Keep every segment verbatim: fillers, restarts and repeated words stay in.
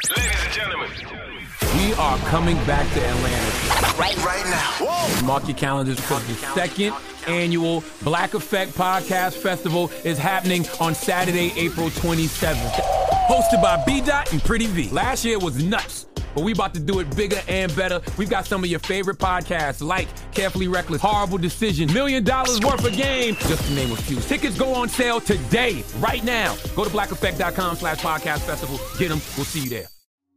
Ladies and gentlemen, we are coming back to Atlanta. Right, right now. Whoa. Mark your calendars because the second annual Black Effect Podcast Festival is happening on Saturday, April twenty-seventh. Hosted by B-Dot and Pretty V. Last year was nuts, but we about to do it bigger and better. We've got some of your favorite podcasts like Carefully Reckless, Horrible Decision, Million Dollars Worth of Game, just to name a few. Tickets go on sale today, right now. Go to blackeffect.com slash podcast festival. Get them. We'll see you there.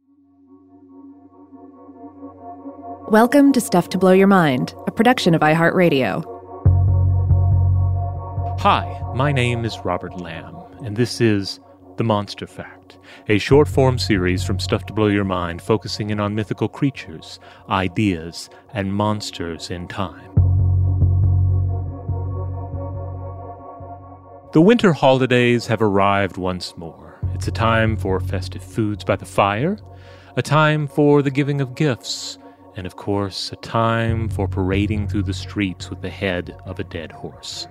Welcome to Stuff to Blow Your Mind, a production of iHeartRadio. Hi, my name is Robert Lamb, and this is The Monster Fact, a short-form series from Stuff to Blow Your Mind focusing in on mythical creatures, ideas, and monsters in time. The winter holidays have arrived once more. It's a time for festive foods by the fire, a time for the giving of gifts, and of course, a time for parading through the streets with the head of a dead horse.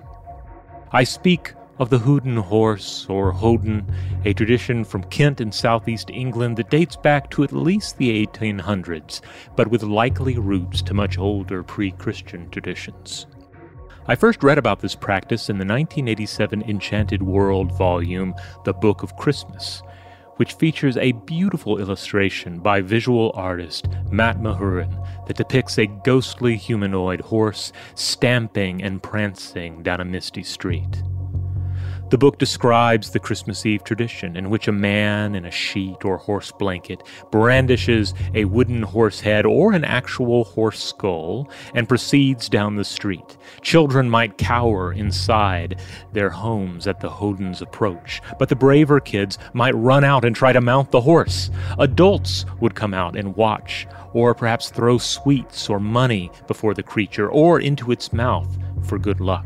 I speak of the Hooden horse, or Hoden, a tradition from Kent in southeast England that dates back to at least the eighteen hundreds, but with likely roots to much older pre-Christian traditions. I first read about this practice in the nineteen eighty-seven Enchanted World volume, The Book of Christmas, which features a beautiful illustration by visual artist Matt Mahurin that depicts a ghostly humanoid horse stamping and prancing down a misty street. The book describes the Christmas Eve tradition in which a man in a sheet or horse blanket brandishes a wooden horse head or an actual horse skull and proceeds down the street. Children might cower inside their homes at the Hoden's approach, but the braver kids might run out and try to mount the horse. Adults would come out and watch, or perhaps throw sweets or money before the creature or into its mouth for good luck.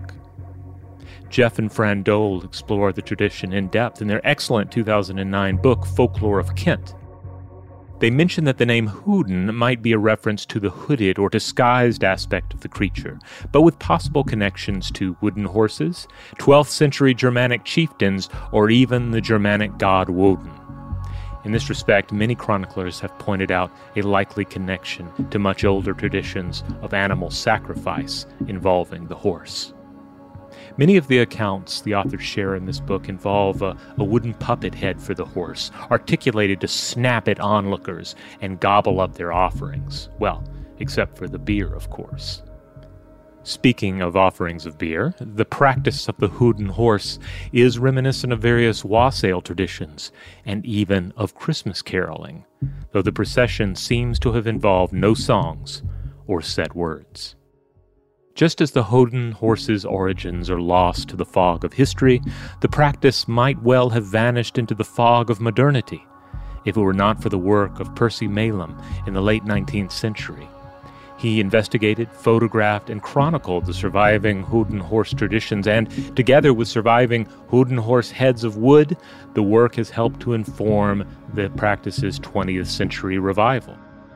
Jeff and Fran Dole explore the tradition in depth in their excellent two thousand nine book, Folklore of Kent. They mention that the name Hooden might be a reference to the hooded or disguised aspect of the creature, but with possible connections to wooden horses, twelfth century Germanic chieftains, or even the Germanic god Woden. In this respect, many chroniclers have pointed out a likely connection to much older traditions of animal sacrifice involving the horse. Many of the accounts the authors share in this book involve a, a wooden puppet head for the horse, articulated to snap at onlookers and gobble up their offerings. Well, except for the beer, of course. Speaking of offerings of beer, the practice of the Hooden horse is reminiscent of various wassail traditions, and even of Christmas caroling, though the procession seems to have involved no songs or said words. Just as the Hooden horse's origins are lost to the fog of history, the practice might well have vanished into the fog of modernity, if it were not for the work of Percy Malam in the late nineteenth century. He investigated, photographed, and chronicled the surviving Hooden horse traditions, and, together with surviving Hooden horse heads of wood, the work has helped to inform the practice's twentieth century revival.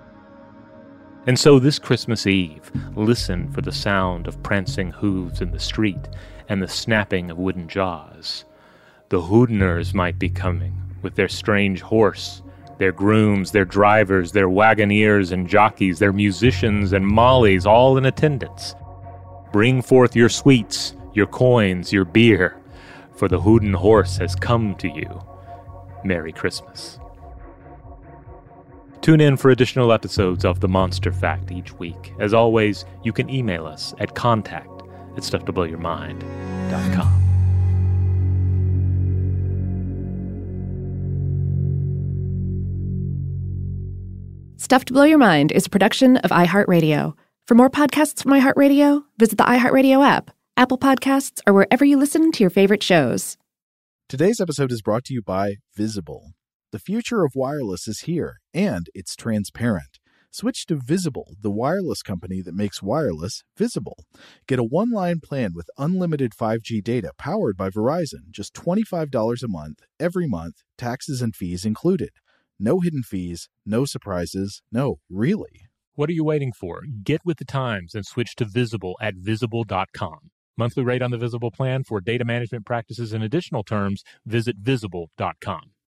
And so this Christmas Eve, listen for the sound of prancing hooves in the street and the snapping of wooden jaws. The Hoodeners might be coming with their strange horse, their grooms, their drivers, their wagoneers and jockeys, their musicians and mollies, all in attendance. Bring forth your sweets, your coins, your beer, for the Hooden horse has come to you. Merry Christmas. Tune in for additional episodes of The Monster Fact each week. As always, you can email us at contact at stuff to blow your mind dot com. Stuff to Blow Your Mind is a production of iHeartRadio. For more podcasts from iHeartRadio, visit the iHeartRadio app, Apple Podcasts, or wherever you listen to your favorite shows. Today's episode is brought to you by Visible. The future of wireless is here, and it's transparent. Switch to Visible, the wireless company that makes wireless visible. Get a one-line plan with unlimited five G data powered by Verizon, just twenty-five dollars a month, every month, taxes and fees included. No hidden fees, no surprises, no, really. What are you waiting for? Get with the times and switch to Visible at visible dot com. Monthly rate on the Visible plan for data management practices and additional terms, visit visible dot com.